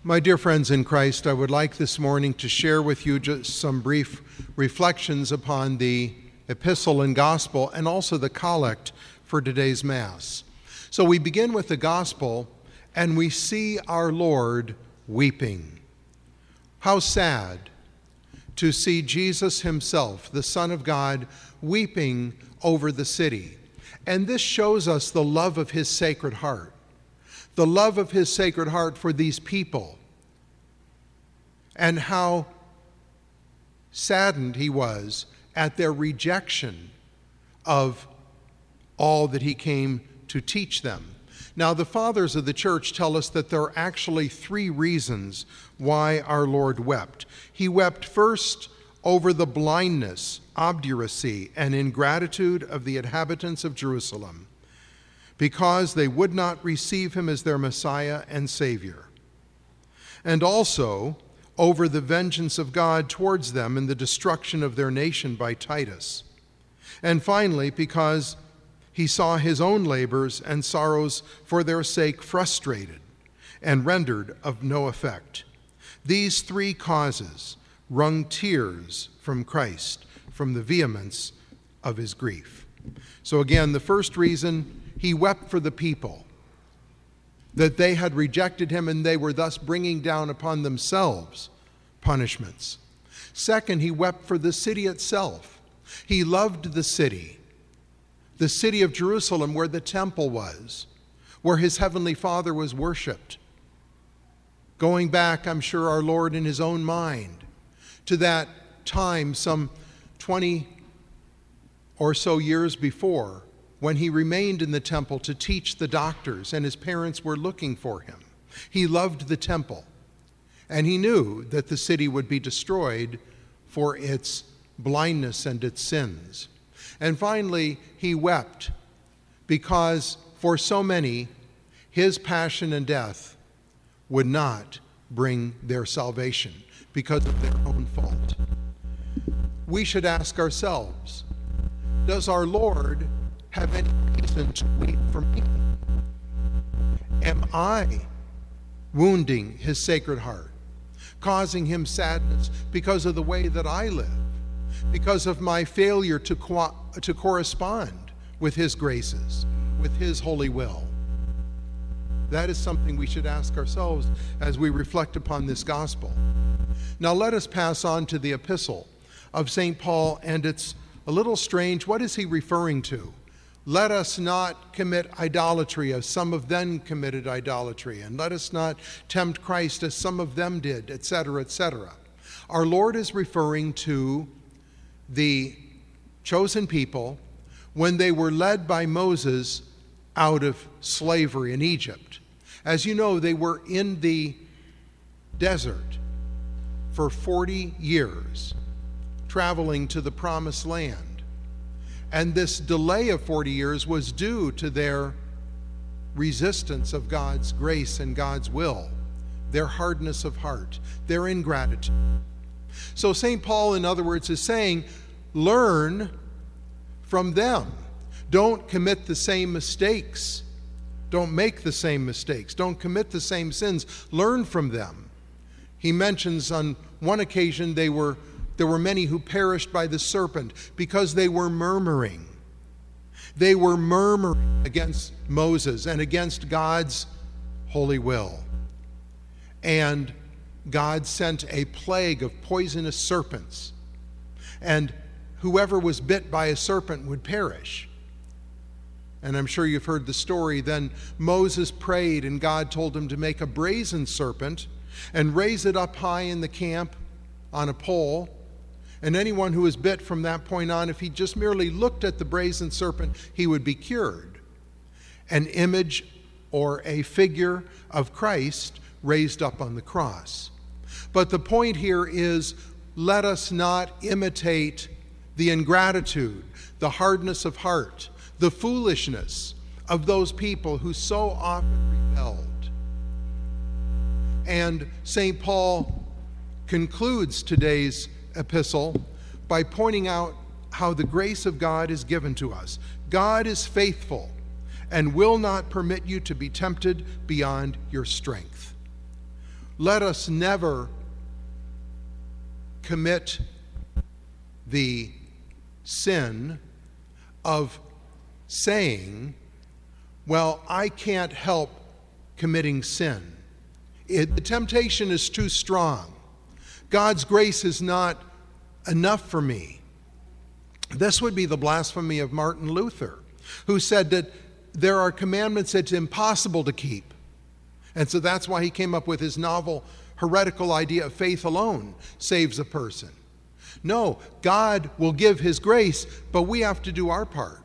My dear friends in Christ, I would like this morning to share with you just some brief reflections upon the epistle and gospel and also the collect for today's Mass. So we begin with the gospel and we see our Lord weeping. How sad to see Jesus himself, the Son of God, weeping over the city. And this shows us the love of his sacred heart. The love of his sacred heart for these people, and how saddened he was at their rejection of all that he came to teach them. Now, the fathers of the church tell us that there are actually three reasons why our Lord wept. He wept first over the blindness, obduracy, and ingratitude of the inhabitants of Jerusalem, because they would not receive him as their Messiah and Savior. And also over the vengeance of God towards them and the destruction of their nation by Titus. And finally, because he saw his own labors and sorrows for their sake frustrated and rendered of no effect. These three causes wrung tears from Christ, from the vehemence of his grief. So again, the first reason, he wept for the people, that they had rejected him and they were thus bringing down upon themselves punishments. Second, he wept for the city itself. He loved the city of Jerusalem, where the temple was, where his heavenly Father was worshiped. Going back, I'm sure, our Lord in his own mind to that time some 20 or so years before, when he remained in the temple to teach the doctors and his parents were looking for him. He loved the temple, and he knew that the city would be destroyed for its blindness and its sins. And finally, he wept because for so many, his passion and death would not bring their salvation because of their own fault. We should ask ourselves, does our Lord have any reason to weep for me? Am I wounding his sacred heart, causing him sadness because of the way that I live, because of my failure to correspond with his graces, with his holy will? That is something we should ask ourselves as we reflect upon this gospel. Now let us pass on to the epistle of St. Paul, and it's a little strange. What is he referring to? Let us not commit idolatry as some of them committed idolatry, and let us not tempt Christ as some of them did, etc., etc. Our Lord is referring to the chosen people when they were led by Moses out of slavery in Egypt. As you know, they were in the desert for 40 years, traveling to the promised land. And this delay of 40 years was due to their resistance of God's grace and God's will, their hardness of heart, their ingratitude. So St. Paul, in other words, is saying, learn from them. Don't commit the same mistakes. Don't make the same mistakes. Don't commit the same sins. Learn from them. He mentions on one occasion there were many who perished by the serpent because they were murmuring. They were murmuring against Moses and against God's holy will. And God sent a plague of poisonous serpents. And whoever was bit by a serpent would perish. And I'm sure you've heard the story. Then Moses prayed, and God told him to make a brazen serpent and raise it up high in the camp on a pole. And anyone who was bit from that point on, if he just merely looked at the brazen serpent, he would be cured. An image or a figure of Christ raised up on the cross. But the point here is, let us not imitate the ingratitude, the hardness of heart, the foolishness of those people who so often rebelled. And St. Paul concludes today's epistle by pointing out how the grace of God is given to us. God is faithful and will not permit you to be tempted beyond your strength. let us never commit the sin of saying, well, I can't help committing sin. The temptation is too strong. God's grace is not enough for me. This would be the blasphemy of Martin Luther, who said that there are commandments that's impossible to keep. And so that's why he came up with his novel heretical idea of faith alone saves a person. No, God will give his grace, but we have to do our part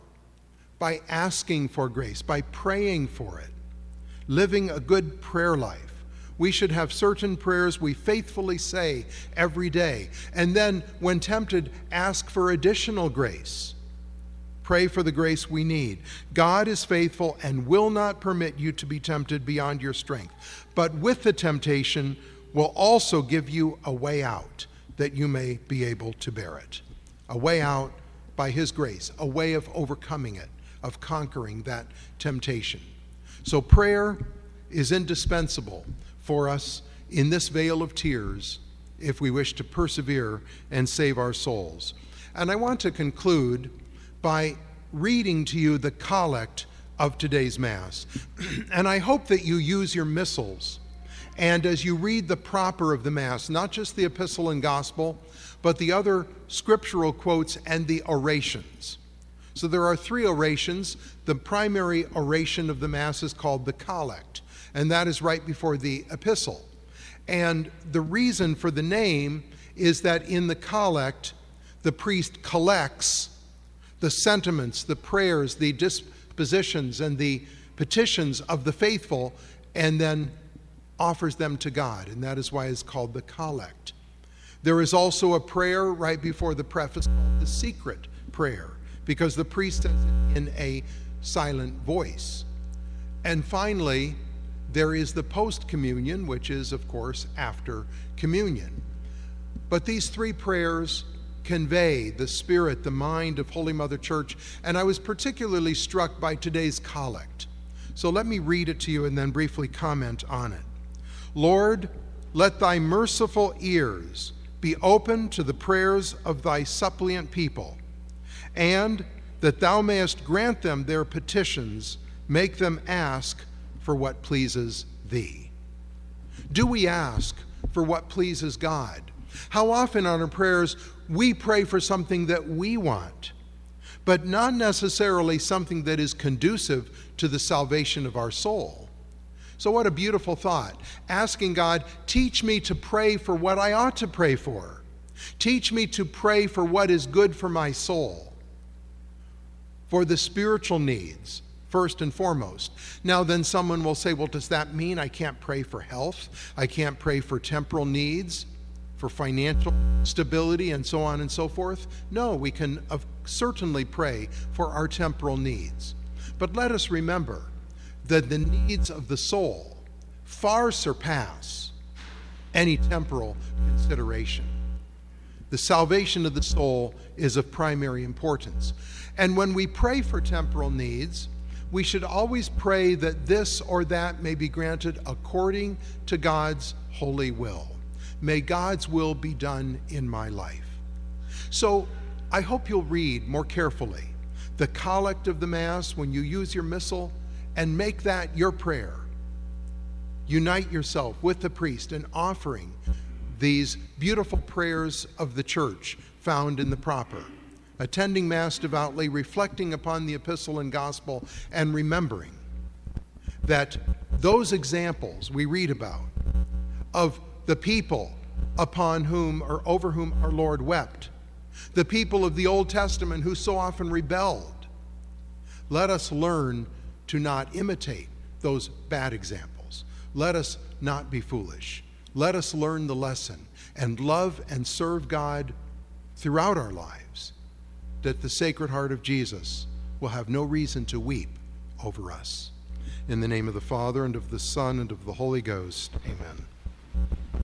by asking for grace, by praying for it, living a good prayer life. We should have certain prayers we faithfully say every day. And then, when tempted, ask for additional grace. Pray for the grace we need. God is faithful and will not permit you to be tempted beyond your strength. But with the temptation, will also give you a way out, that you may be able to bear it. A way out by his grace, a way of overcoming it, of conquering that temptation. So prayer is indispensable for us in this vale of tears if we wish to persevere and save our souls. And I want to conclude by reading to you the collect of today's Mass. And I hope that you use your missals. And as you read the proper of the Mass, not just the Epistle and Gospel, but the other scriptural quotes and the orations. So there are 3 orations. The primary oration of the Mass is called the collect, and that is right before the Epistle. And the reason for the name is that in the collect, the priest collects the sentiments, the prayers, the dispositions, and the petitions of the faithful, and then offers them to God, and that is why it's called the collect. There is also a prayer right before the preface called the secret prayer, because the priest says it in a silent voice. And finally, there is the post-communion, which is, of course, after communion. But these 3 prayers convey the spirit, the mind of Holy Mother Church, and I was particularly struck by today's collect. So let me read it to you and then briefly comment on it. Lord, let thy merciful ears be open to the prayers of thy suppliant people, and that thou mayest grant them their petitions, make them ask for what pleases thee. Do we ask for what pleases God? How often on our prayers we pray for something that we want, but not necessarily something that is conducive to the salvation of our soul. So what a beautiful thought. Asking God, teach me to pray for what I ought to pray for. Teach me to pray for what is good for my soul, for the spiritual needs, first and foremost. Now then someone will say, well, does that mean I can't pray for health? I can't pray for temporal needs, for financial stability, and so on and so forth? No, we can certainly pray for our temporal needs. But let us remember that the needs of the soul far surpass any temporal consideration. The salvation of the soul is of primary importance. And when we pray for temporal needs, we should always pray that this or that may be granted according to God's holy will. May God's will be done in my life. So I hope you'll read more carefully the collect of the Mass when you use your missal, and make that your prayer. Unite yourself with the priest in offering these beautiful prayers of the Church found in the proper. Attending Mass devoutly, reflecting upon the Epistle and Gospel, and remembering that those examples we read about of the people upon whom or over whom our Lord wept, the people of the Old Testament who so often rebelled, let us learn to not imitate those bad examples. Let us not be foolish. Let us learn the lesson and love and serve God throughout our lives, that the Sacred Heart of Jesus will have no reason to weep over us. In the name of the Father, and of the Son, and of the Holy Ghost, amen.